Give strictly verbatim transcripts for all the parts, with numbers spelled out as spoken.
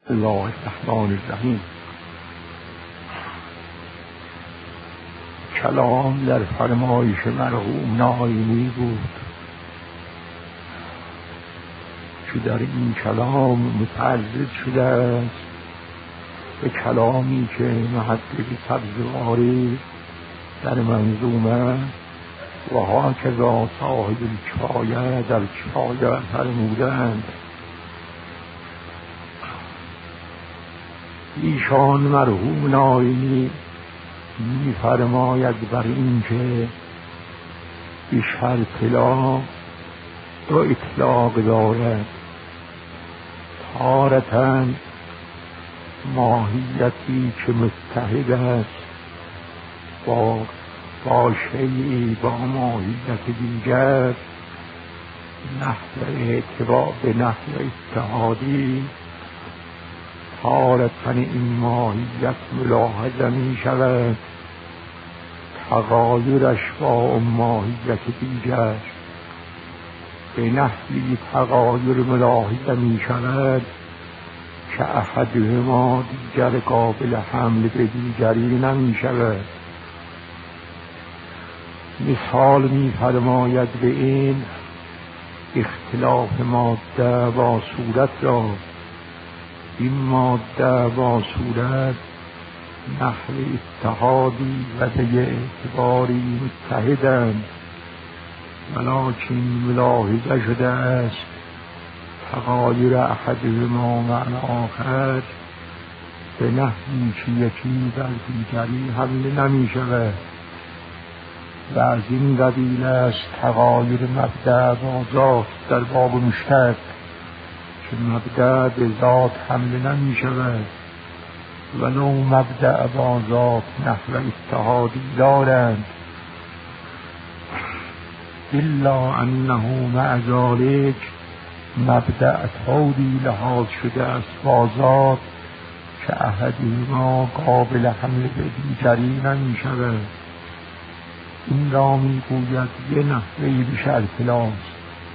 الله الرحمن الرحیم. کلام در فرمایش مرحوم ناینی بود که در این کلام متعرض شده است به کلامی که محقق سبزواری در منظومه و هاکذا صاحب الکفایه در کفایه فرمودند. ایشان مرحوم ناینی می فرماید بر این که به شرط لا دو اطلاق دارد. تارةً ماهیتی که متحد است با با شیئی با ماهیت دیگر نحو اعتبار به نحو اتحادی. تارةً این ماهیت ملاحظه می شود تغایرش با اون ماهیت دیگر به نحوی تغایر ملاحظه می شود که احدهما دیگر قابل حمل به دیگری نمی شود. مثال می فرماید به این اختلاف ماده با صورت را. این ماده با صورت نحو اتحادی و به اعتباری متحدند، ولکن ملاحظه شده است تغایر احدهما مع آخر به نحوی که یکی در دیگری حمل نمی شود و از این قبیل است تغایر مبدأ با ذات در باب مشترک که مبدأ به ذات حمل نمی شود ولو مبدأ با ذات نحو اتحادی دارند، الا انه مع ذلک مبدأ طوری لحاظ شده است با ذات که احدهما قابل حمل به دیگری نمی شود. این را می گوید یه نحوی به شرط لاست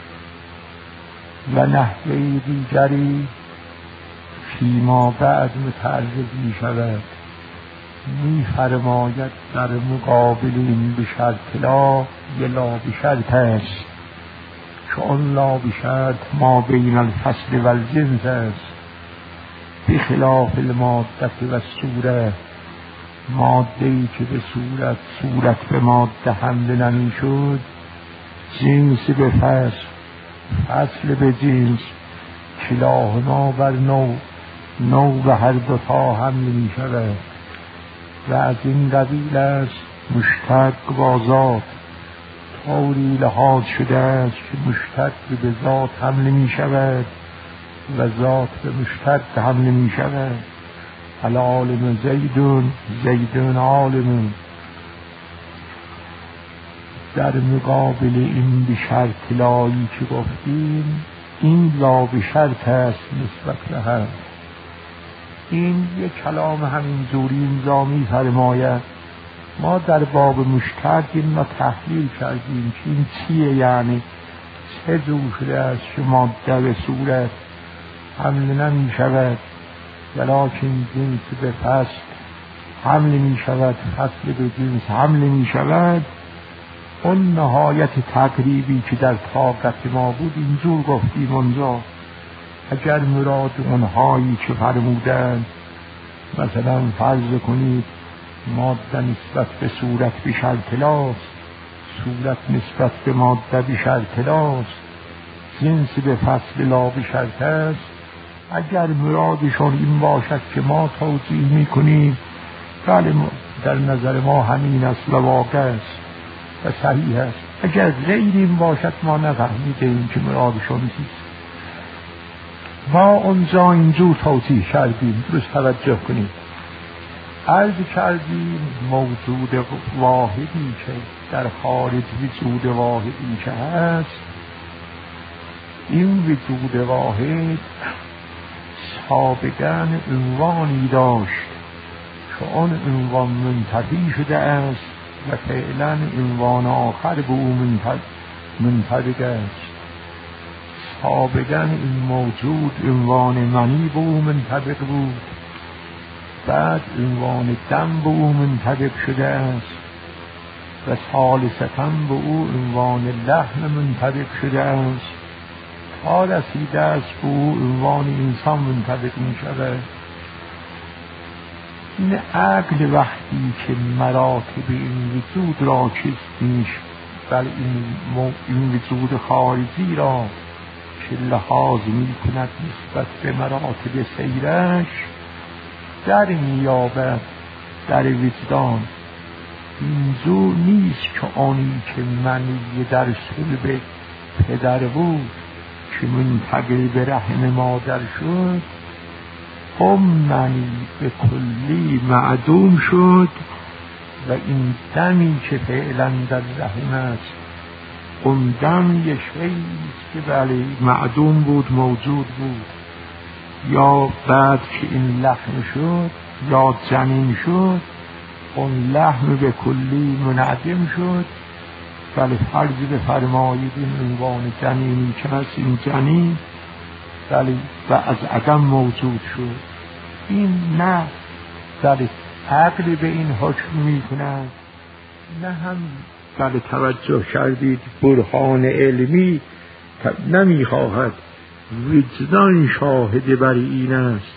و نحوی دیگری فیما بعد متعرض می شود. می فرماید در مقابل این به شرط لا یه لا به شرط است که آن لا به شرط ما بین الفصل و الجنس است، بخلاف الماده و صورت. ماده‌ای که به صورت صورت به ماده حمل نمی شد جنس به فصل فصل به جنس کلاهما بر نوع نوع به هر دو تا حمل می شود و از این قبیل است مشترک با ذات طوری لحاظ شده است که مشترک به ذات حمل می شود و ذات به مشترک حمل می شود. العالم زیدون زیدون عالمون. در مقابل این به شرط لایی که گفتیم این لا به شرط است نسبت به هم. این یک کلام همین زوری امضا می فرماید. ما در باب مشترک این را تحلیل کردیم که این چیه، یعنی چه جور شده است که ماده به صورت حمل نمی شود ولکن جنس به فصل حمل می شود، فصل به جنس حمل می شود. اون نهایت تقریبی که در طاقت ما بود اینجور گفتیم اونجا. اگر مراد اونهایی که فرمودند مثلا فرض کنید ماده نسبت به صورت به شرط لاست، صورت نسبت به ماده به شرط لاست، جنس به فصل لا به شرط است، اگر مرادشون این باشد که ما توضیح میکنیم بله در نظر ما همین است و واقع است و صحیح است. اگر غیر این باشد ما نفهمیده این که مرادشون چیست. ما اونجا اینجور توضیح کردیم، درست توجه کنیم. عرض کردیم موجود واحدی که در خارج وجود واحدی که هست، این وجود واحد سابقاً عنوانی داشت که آن عنوان منتفی شده است و فعلاً عنوان آخر به او منطبق است. خوابیدن این موجود عنوان منی به او منطبق بود، بعد عنوان دم به او منطبق شده است و ثالثتاً به او عنوان لحم منطبق شده است تا رسیده است به او عنوان انسان منطبق می شود. این عقل وقتی که مراتب این وجود را چیست نیش بل این, این وجود خارجی را که لحاظ می کند نسبت به مراتب سیرش در میابد در وجدان. اینجور نیست که آنی که منی در صلب پدر بود که منتقل به رحم مادر شد هم منی به کلی معدوم شد و این دمی که فعلا در رحم است اون دم یه شیست که بله معدوم بود موجود بود، یا بعد که این لحم شد یا جنین شد اون لحم به کلی منعدم شد. بله فرض بفرمایید این عنوان جنینی که هست این جنین بله و از عدم موجود شد. این نه بله عقل به این حکم می کند، نه هم بله توجه کردید برهان علمی نمی خواهد. وجدان شاهد بر این است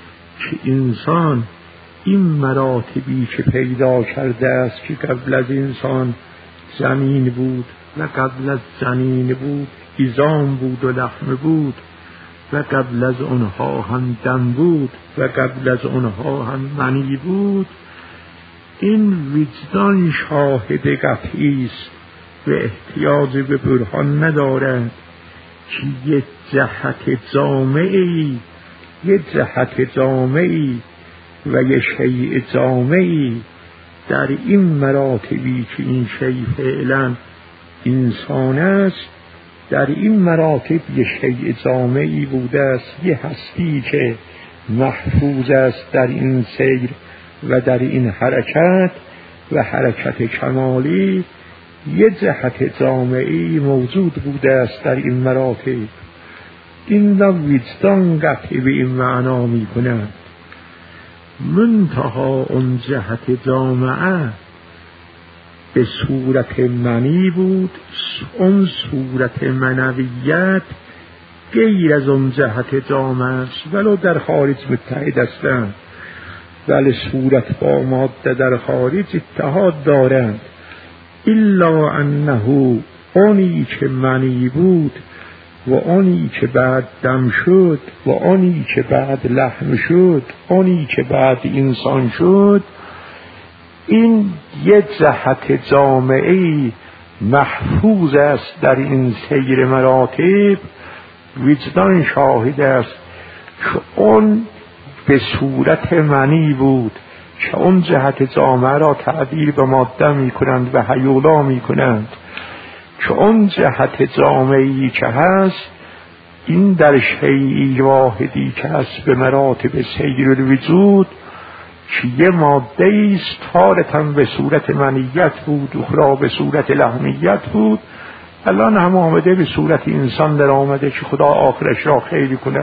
که انسان این مراتبی که پیدا کرده است که قبل از انسان زمین بود و قبل از زمین بود عظام بود و لحم بود و قبل از آنها هم دم بود و قبل از آنها هم منی بود، این وجدان شاهد قطعی است و احتیاج به برهان ندارد که یک جهت جامعی یک جهت جامعی و یک شیء جامعی در این مراتبی که این شیء فعلا انسان است در این مراتب یک شیء جامعی بوده است، یه هستی که محفوظ است در این سیر و در این حرکت و حرکت کمالی، یه جهت جامعی موجود بوده است در این مراتب. این را وجدان قطعی به این معنا می کند. منتها اون جهت جامعه به صورت منی بود، اون صورت منویت غیر از اون جهت جامعه است ولو در خارج متحد هستند، ولی صورت با ماده در خارج اتحاد دارند. الا انه آنی که منی بود و آنی که بعد دم شد و آنی که بعد لحم شد آنی که بعد انسان شد، این یک جهت جامعی محفوظ است در این سیر مراتب. وجدان شاهد است که اون به صورت منی بود که اون جهت جامعه را تعبیر به ماده می کنند و هیولا می کنند که اون جهت جامعی که هست این در شیئی واحدی که هست به مراتب سیر الوجود که یه ماده است تارتاً به صورت منیت بود اخرى به صورت لحمیت بود، الان هم آمده به صورت انسان در آمده که خدا آخرش را خیلی کند.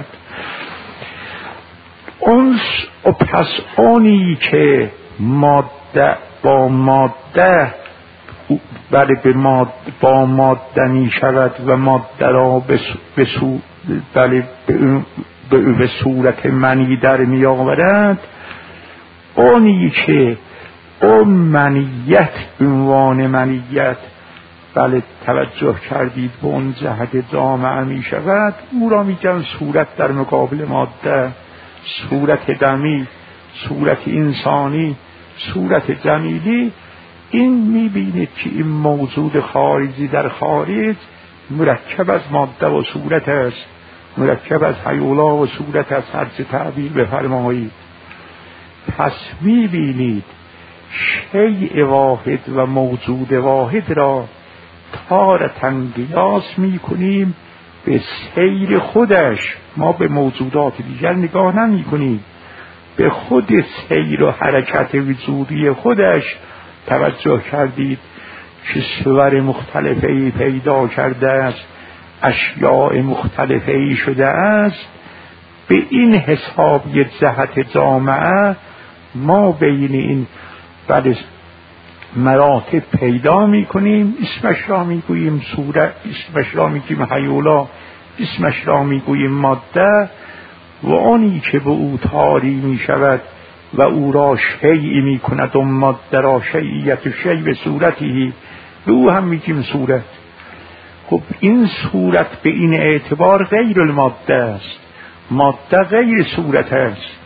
اون پس اونی که ماده با ماده بله به ماده با ماده می شود و ماده را به سو بله به, به صورت منی در می آورد، اونی که اون منیت عنوان منیت بله توجه کردید به اون جهت جامعه می شود، او را می گن صورت در مقابل ماده، صورت دمی، صورت انسانی، صورت جمیلی. این می بینید که این موجود خارجی در خارج مرکب از ماده و صورت است، مرکب از هیولا و صورت است، هر چه تعبیر بفرمایید. پس می بینید شیء واحد و موجود واحد را تارتاً قیاس می کنیم به سیر خودش. ما به موجودات دیگر نگاه نمی کنیم، به خود سیر و حرکت وجودی خودش توجه کردید که صور مختلفی پیدا کرده است اشیاء مختلفه ای شده است، به این حساب یک جهت جامعه ما بین این بله مراتب پیدا می کنیم. اسمش را می گوییم صورت، اسمش را می گوییم هیولا، اسمش را می گوییم ماده. و آنی که به او طاری می شود و او را شیعی می کند و ماده را شیعیت و شیع به صورتی، به او هم می گوییم صورت. خب این صورت به این اعتبار غیر الماده است، ماده غیر صورت است.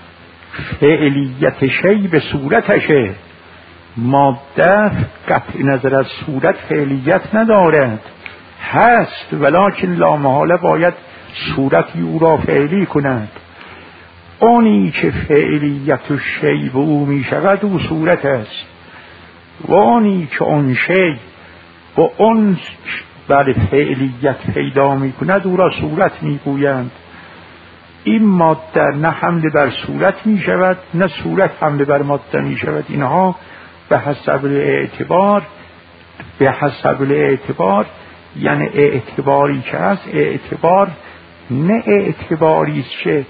فعلیت شیء به صورتشه، ماده قطع نظر از صورت فعلیت ندارد، هست ولکن لا محاله باید صورتی او را فعلی کند. آنی که فعلیت و شیء به او می شود او صورت است، و آنی که آن شیء با آن بله فعلیت پیدا می کند او را صورت می گویند. این ماده نه حمله بر صورت می شود نه صورت حمله بر ماده می شود. اینها به حسب اعتبار به حسب اعتبار یعنی اعتباری که هست، اعتبار نه اعتباری است که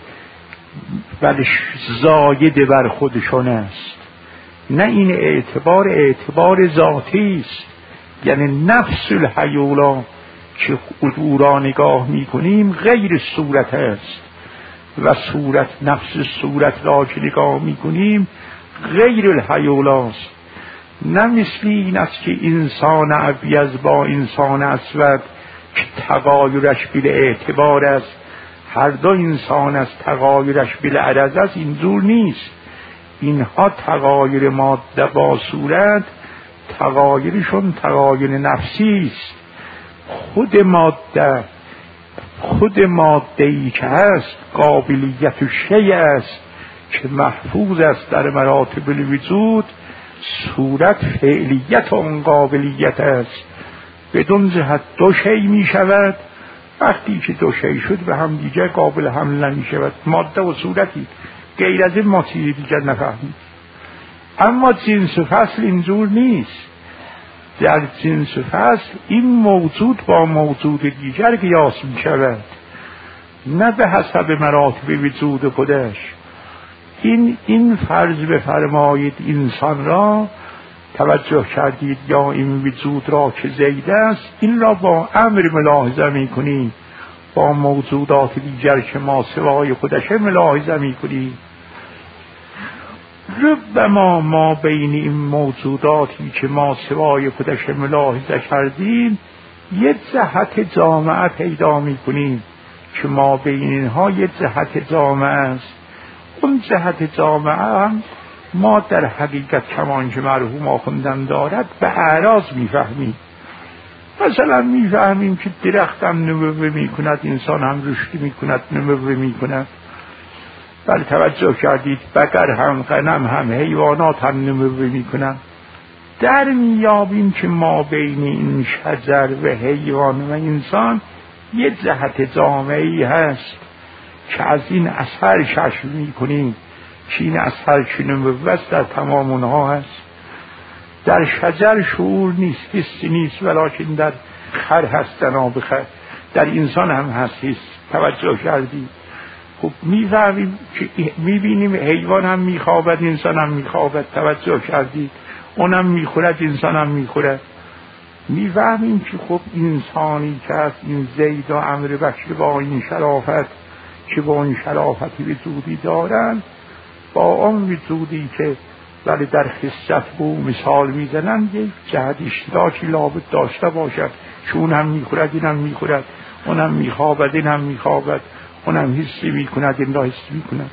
بله زاید بر خودشون است، نه این اعتبار اعتبار ذاتی است. یعنی نفس الحیولا که او را نگاه می کنیم غیر صورت است و صورت نفس صورت را که نگاه می کنیم غیر الحیولاست. نه مثل این است که انسان ابیض با انسان اسود که تغایرش بلا اعتبار است، هر دو انسان است تغایرش بلا عرض است، اینجور نیست. اینها تغایر ماده با صورت تغایرشون تغایر نفسی است. خود ماده خود ماده ای که هست قابلیت و شیء است که محفوظ است در مراتب الوجود، صورت فعلیت اون قابلیت است. بدون جهت دو شیء می شود، وقتی که دو شیء شد به هم دیگر قابل حمل نمی شود. ماده و صورتی غیر از این ما چیزی دیگر نفهمید. اما جنس و فصل اینجور نیست. در جنس و فصل این موجود با موجود دیگر قیاس می شود، نه به حسب مراتب وجود خودش. این این فرض بفرمایید انسان را توجه کردید یا این وجود را که زید است، این را با امر ملاحظه می کنید، با موجودات دیگر که ما سوای خودش ملاحظه می کنید. ربما ما بین این موجوداتی که ما سوای خودش ملاحظه کردیم یک جهت جامعه پیدا می کنیم که ما بین اینها یک جهت جامعه است. اون جهت جامعه هم ما در حقیقت کمان که مرحوم آخوندم دارد به اعراض می فهمیم. مثلا می فهمیم که درخت هم نموه می کند، انسان هم رشد می کند نموه می کند. بله توجه کردید بقر هم غنم هم حیوانات هم نموه می کنند. در میابیم که ما بین این شجر و حیوان و انسان یک جهت جامعی هست که از این اثر کشف می کنیم که این اثر که نموه در تمام اونها هست. در شجر شعور نیست، حسی نیست، ولیکن در خر هست، جناب خر. در انسان هم هست حس. توجه کردید؟ خب می‌فهمیم که می‌بینیم حیوان هم می‌خوابد، انسان هم می‌خوابد. توجه کردید؟ اونم می‌خورد، انسان هم می‌خورد. می‌فهمیم که خب انسانی که از این زید و امر بشر با این شرافت که با این شرافتی وجودی دارن، با آن وجودی که ولی در خصت به او مثال میزنن یک جهت اشتراکی لابد داشته باشد. چون هم میخورد این هم میخورد، اون هم میخوابد این هم میخوابد، اون هم حسی میکند این را حسی میکند.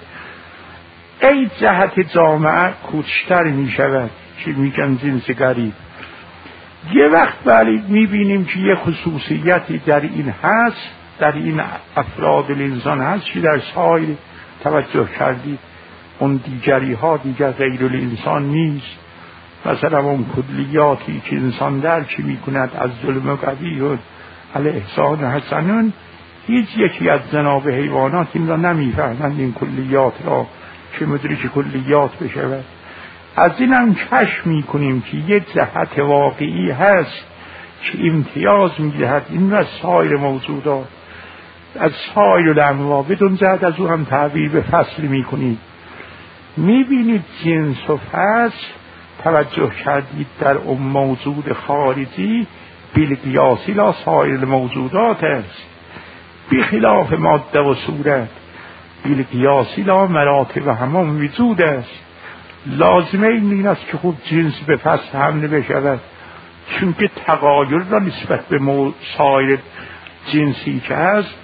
ای جهت جامعه کوچتر میشود که میگن جنس غریب. یه وقت ولی میبینیم که یه خصوصیتی در این هست، در این افراد الانسان هست که در سایر توجه کردید اون دیگری ها دیگر غیر الانسان نیست. مثلا اون کلیاتی که انسان درک می کند از ظلم قوی و الاحسان حسنون، هیچ یکی از جناب حیوانات این را نمی فهمند، این کلیات را که مدرک کلیات بشود. از این هم کشف می کنیم که یک جهت واقعی هست که امتیاز میدهد این از سایر موجودات، از سایر الانواع، بدون زد از او هم تعبیر به فصل میکنید. میبینید جنس و فصل توجه کردید در اون موجود خارجی بالقیاس لا سایر موجودات است، بخلاف ماده و صورت بالقیاس لا مراتب همان وجود است. لازمه این است که خوب جنس به فصل حمله بشود، چون که تغایر را نسبت به سایر جنسی که هست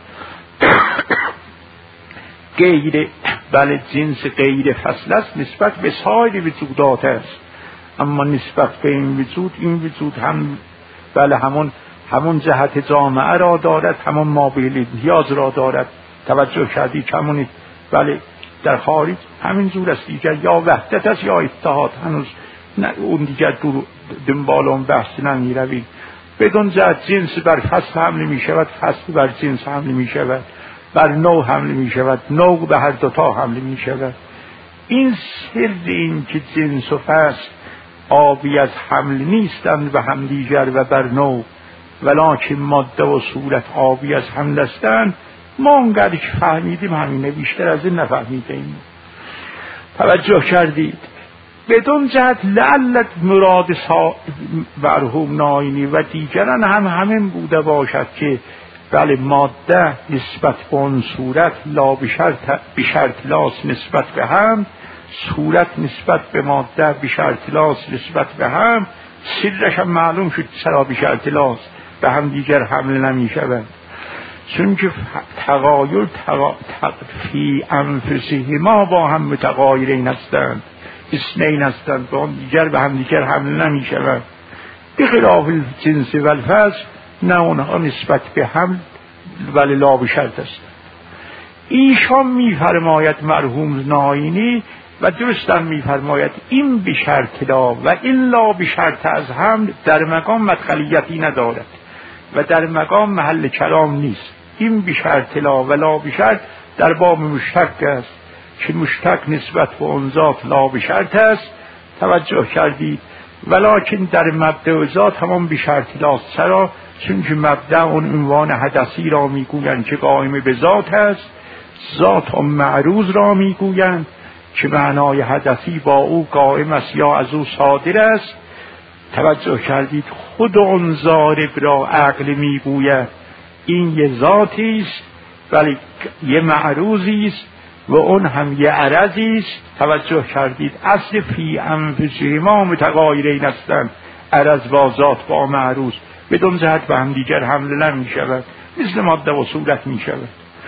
غیر بله جنس غیر فصل است نسبت به سایر وجودات است، اما نسبت به این وجود این وجود هم بله همون همون جهت جامعه را دارد، همون مابیل نیاز را دارد. توجه کردی کمونید بله در خارج همین جور است دیگر، یا وحدت است یا اتحاد. هنوز نه اون دیگر دنبال اون بحث نمی روید. بدون جهت جنس بر فصل حمله می شود، فصل بر جنس حمله می شود، بر نوع حمله می شود، نوع به هر دوتا حمله می شود. این سر این که جنس و فصل آبی از حمل نیستند به هم دیگر و بر نوع، ولکن ماده و صورت آبی از حمل هستند، ما اونقدر که فهمیدیم همینه، بیشتر از این نفهمیدیم. توجه کردید؟ بدون جهت لعلت مراد مرحوم ناینی و دیگران هم همین بوده باشد که بله ماده نسبت به اون صورت لا بشرط بشرط لاس نسبت به هم، صورت نسبت به ماده بشرط لاس نسبت به هم. سرش هم معلوم شد چرا بشرط لاس به هم دیگر حمله نمی شود، چون که تغایر تغا... تغ... فی انفسهما با هم متغایرین هستند، اثنین هستند، با هم دیگر به هم دیگر حمله نمی شود. بخلاف الجنس و الفصل نه اونها نسبت به هم ولی لا بشرط است. ایشان میفرماید مرحوم ناینی و درستن میفرماید این بشرط لا و این لا بشرط از هم در مقام مدخلیتی ندارد و در مقام محل کلام نیست. این بشرط لا و لا بشرط در باب مشتق است که مشتق نسبت به اون ذات لا بشرط است. توجه کردید؟ ولکن در مبدأ ذات همان بشرط لاست. چرا؟ چون که مبدأ اون عنوان حدثی را میگویند که قائم به ذات است، ذات اون معروض را میگویند که معنای حدثی با او قائم است یا از او صادر است. توجه کردید؟ خود اون ضارب را عقل میگوید این یه ذاتی است ولی یه معروضی است و اون هم یه عرضی است. توجه کردید؟ اصل فی انفسهما متغایرین هستند، عرض با ذات با معروض، بدون جهت به هم دیگر حمله نمی شود، مثل ماده و صورت می شود.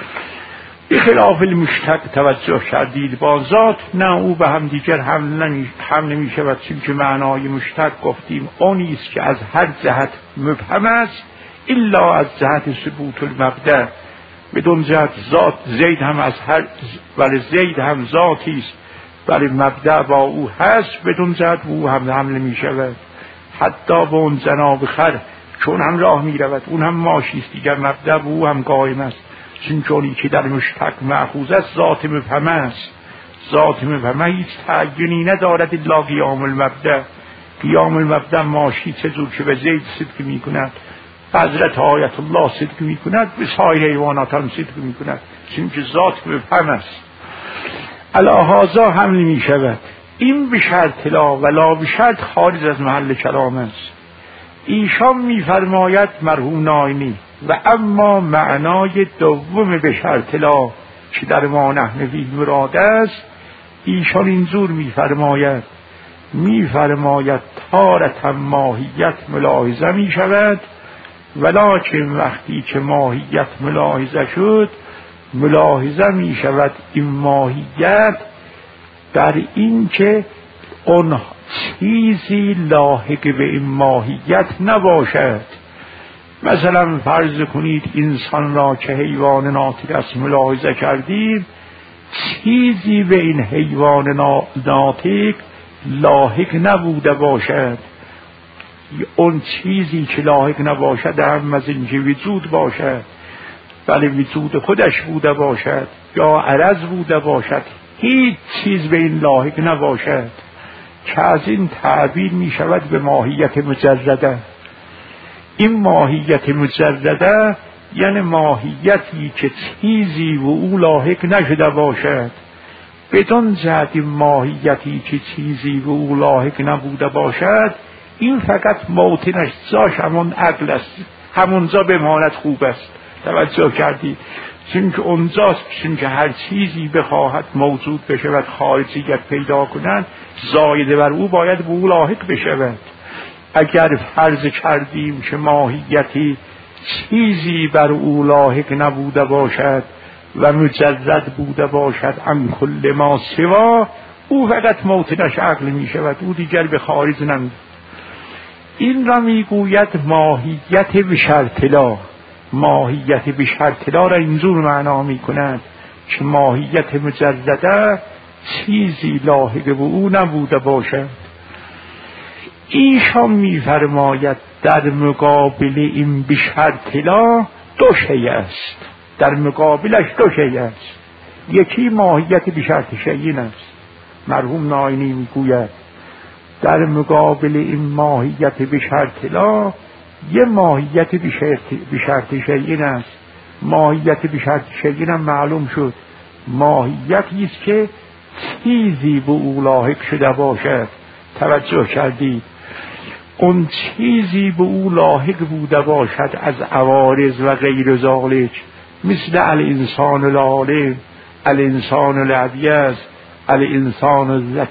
بخلاف المشتق توجه کردید با ذات نه او به هم دیگر حمله نمی حمله می شود، چون که معنای مشتق گفتیم اونی است که از هر جهت مبهم است الا از جهت ثبوت المبدأ. بدون جهت ذات زید هم از هر ولی زید هم ذاتی است ولی مبدأ با او هست، بدون جهت او هم حمله می شود. حتی به اون جناب خر چون هم راه می رود اون هم ماشی است دیگر، مبدأ به او هم قائم است، چون چونی که در مشتق مأخوذ است ذات مبهم است. ذات مبهم هیچ تعیینی ندارد الا قیام المبدأ. قیام المبدأ ماشی چجور که به زید صدق می کند، حضرت آیت الله صدق می کند، به سایر حیوانات هم صدق می کند، چون که ذات مبهم است. الهازا حمل می شود. این به شرط لا و لا به شرط خارج از محل کلام است. ایشان می فرماید مرحوم ناینی و اما معنای دوم به شرط لا که در ما نحوی مراد است، ایشان اینجور می فرماید می فرماید تارة ماهیت ملاحظه می شود، ولکن وقتی که ماهیت ملاحظه شد ملاحظه می شود این ماهیت در این که اون چیزی لاحق به این ماهیت نباشد. مثلا فرض کنید انسان را که حیوان ناطق است ملاحظه کردیم، چیزی به این حیوان ناطق لاحق نبوده باشد. اون چیزی که لاحق نباشد هم از اینکه وجود باشد ولی وجود خودش بوده باشد یا عرض بوده باشد، هیچ چیز به این لاحق نباشد که از این تعبیر می شود به ماهیت مجرده. این ماهیت مجرده یعنی ماهیتی که چیزی و او لاحق نشده باشد. بدون جهت این ماهیتی که چیزی و او لاحق نبوده باشد، این فقط موطنش جاش همون عقل است، همونجا بماند خوب است. توجه کردی؟ چون که اونجاست، چون که هر چیزی بخواهد موجود بشود، خارجیت پیدا کنند، زایده بر او باید به او لاحق بشود. اگر فرض کردیم که ماهیتی چیزی بر او لاحق نبوده باشد و مجرد بوده باشد عن کل ما سوا، او فقط موطنش عقل می شود، او دیگر به خارج نمی. این را می گوید ماهیت بشرط لا. ماهیت بشرط لا را اینجور معنا می کند که ماهیت مجرده چیزی لاحق به او نبوده باشد. ایشان می فرماید در مقابل این بشرط لا دو شیء است، در مقابلش دو شیء است. یکی ماهیت بشرط شیء است. مرحوم ناینی می گوید در مقابل این ماهیت بشرط لا یه ماهیت بشرط شیء است. ماهیت بشرط شیء هم معلوم شد، ماهیتی است که چیزی به او لاحق شده باشد. توجه کردید؟ اون چیزی به او لاحق بوده باشد از عوارض و غیر ذالک، مثل الانسان العالم، الانسان الابیض، الانسان الذکی